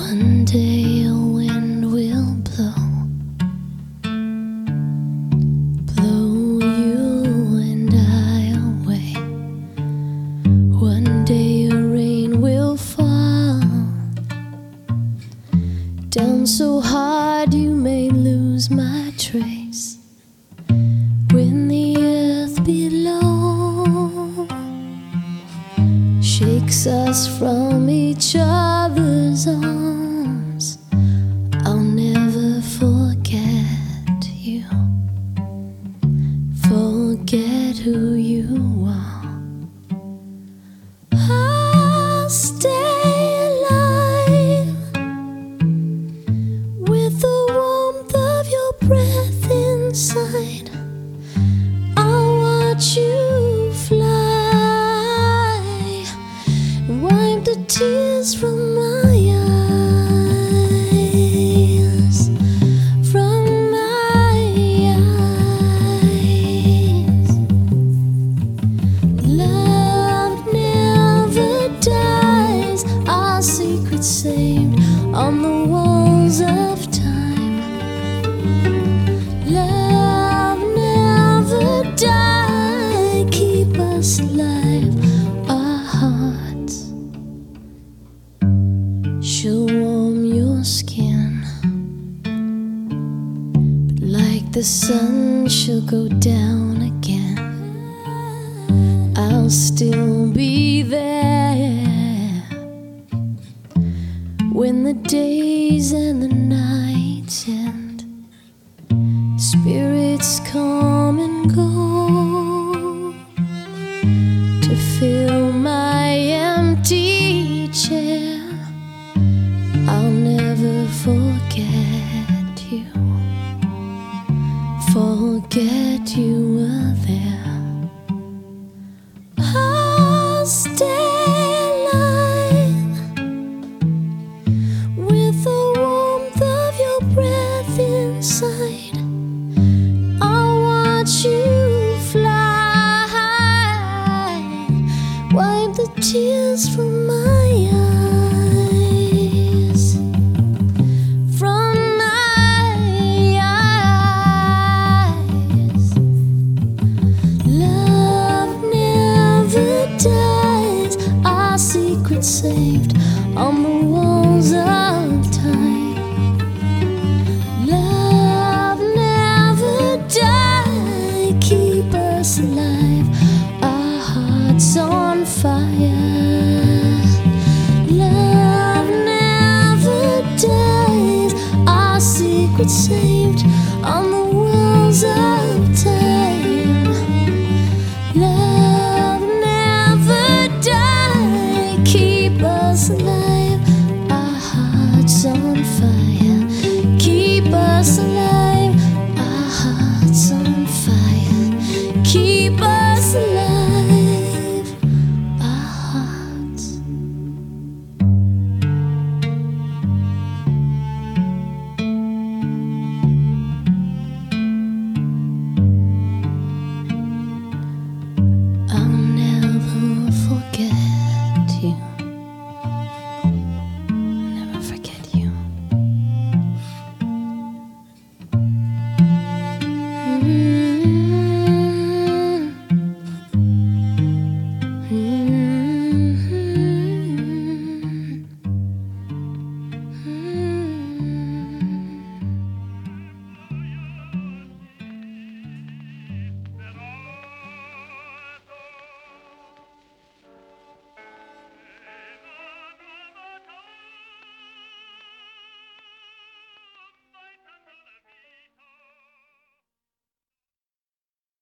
One day a wind will blow, blow you and I away. One day a rain will fall, down so hard you may lose my trace. When the earth below shakes us from each other's arms, I'll never forget you, forget who you are. I'll stay alive with the warmth of your breath inside. I'll watch you fly and wipe the tears from my eyes, from my eyes. Love never dies, our secret saved on the walls of time. Love never die, keep us alive. Our hearts she'll warm your skin, but like the sun she'll go down again. I'll still be there when the days and the nights end. Spirits come and go to fill my empty chair. I'll never forget you, forget you were there. I'll stay alive with the warmth of your breath inside. I'll watch you fly, wipe the tears from my eyes, from my eyes. Love never dies, our secret saved on the walls of time. Love never die, keep us alive, our hearts on fire. Love never dies, our secret saved